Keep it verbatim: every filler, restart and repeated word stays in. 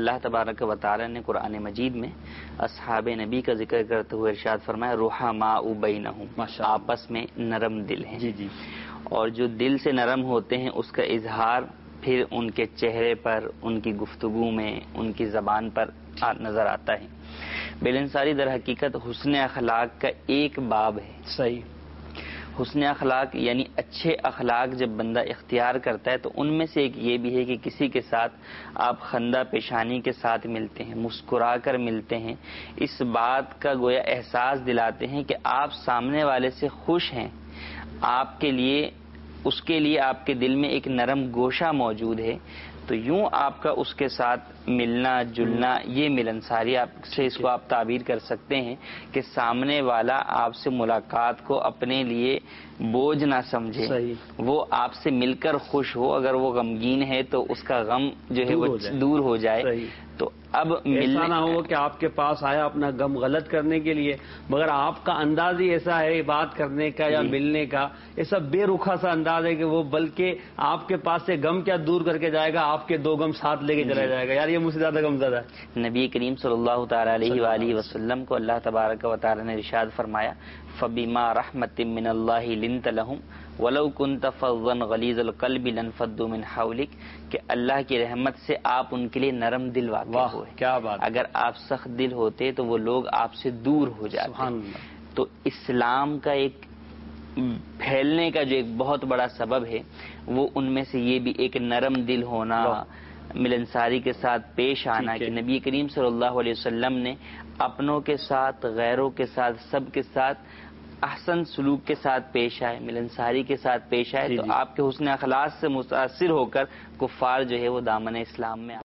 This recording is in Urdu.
اللہ تبارک و تعالی نے قرآن مجید میں اصحاب نبی کا ذکر کرتے ہوئے ارشاد فرمایا رحماء بینہم، آپس میں نرم دل ہیں. جی جی. اور جو دل سے نرم ہوتے ہیں اس کا اظہار پھر ان کے چہرے پر، ان کی گفتگو میں، ان کی زبان پر نظر آتا ہے. بالانصاری در حقیقت حسن اخلاق کا ایک باب ہے. صحیح. حسن اخلاق یعنی اچھے اخلاق جب بندہ اختیار کرتا ہے تو ان میں سے ایک یہ بھی ہے کہ کسی کے ساتھ آپ خندہ پیشانی کے ساتھ ملتے ہیں، مسکرا کر ملتے ہیں، اس بات کا گویا احساس دلاتے ہیں کہ آپ سامنے والے سے خوش ہیں، آپ کے لیے اس کے لیے آپ کے دل میں ایک نرم گوشہ موجود ہے. تو یوں آپ کا اس کے ساتھ ملنا جلنا، یہ ملنساری آپ سے اس کو آپ تعبیر کر سکتے ہیں کہ سامنے والا آپ سے ملاقات کو اپنے لیے بوجھ نہ سمجھے. صحیح. وہ آپ سے مل کر خوش ہو، اگر وہ غمگین ہے تو اس کا غم جو ہے وہ دور ہو جائے. صحیح. تو اب ایسا نہ ہو کہ آپ کے پاس آیا اپنا غم غلط کرنے کے لیے، مگر آپ کا انداز ہی ایسا ہے بات کرنے کا یا ملنے کا، ایسا بے رخا سا انداز ہے کہ وہ بلکہ آپ کے پاس سے غم کیا دور کر کے جائے گا، آپ کے دو غم ساتھ لے کے چلا جائے گا. یار یہ مجھ سے زیادہ غم زدہ ہے. نبی کریم صلی اللہ تعالی علیہ وآلہ وسلم کو اللہ تبارک و تعالی نے ارشاد فرمایا فبما رحمت من اللہ لنت لہم ولو كنت فظا غلیظ القلب لانفضوا من حولک، کہ اللہ کی رحمت سے آپ ان کے لیے نرم دل واقع ہوئے. کیا بات. اگر آپ سخت دل ہوتے تو وہ لوگ آپ سے دور ہو جاتے. سبحان اللہ. تو اسلام کا ایک پھیلنے کا جو ایک بہت بڑا سبب ہے وہ ان میں سے یہ بھی ایک نرم دل ہونا، ملنساری کے ساتھ پیش آنا، کہ نبی کریم صلی اللہ علیہ وسلم نے اپنوں کے ساتھ، غیروں کے ساتھ، سب کے ساتھ احسن سلوک کے ساتھ پیش آئے، ملنساری کے ساتھ پیش آئے. تو آپ کے حسن اخلاق سے متاثر ہو کر کفار جو ہے وہ دامن اسلام میں